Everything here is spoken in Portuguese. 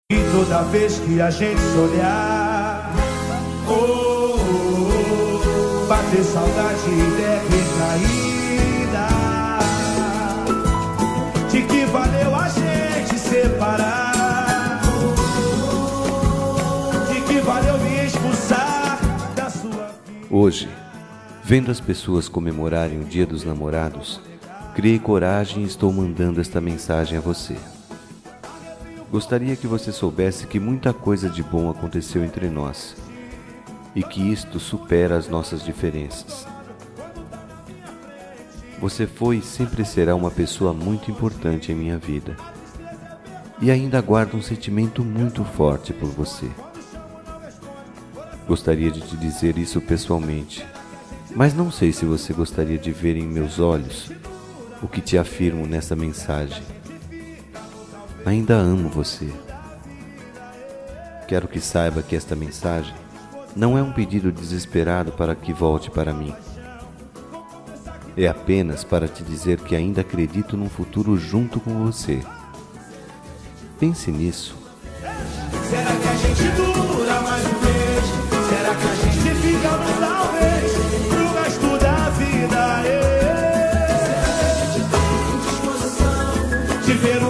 E toda vez que a gente se olhar, bater saudade recaída. De que valeu a gente separar? De que valeu me expulsar da sua vida? Hoje, vendo as pessoas comemorarem o Dia dos Namorados, criei coragem e estou mandando esta mensagem a você. Gostaria que você soubesse que muita coisa de bom aconteceu entre nós e que isto supera as nossas diferenças. Você foi e sempre será uma pessoa muito importante em minha vida e ainda guardo um sentimento muito forte por você. Gostaria de te dizer isso pessoalmente, mas não sei se você gostaria de ver em meus olhos o que te afirmo nessa mensagem. Ainda amo você. Quero que saiba que esta mensagem não é um pedido desesperado para que volte para mim. É apenas para te dizer que ainda acredito num futuro junto com você. Pense nisso. Será que a gente dura mais um mês? Será que a gente fica no talvez pro resto da vida? Será que a gente tem disposição de ver o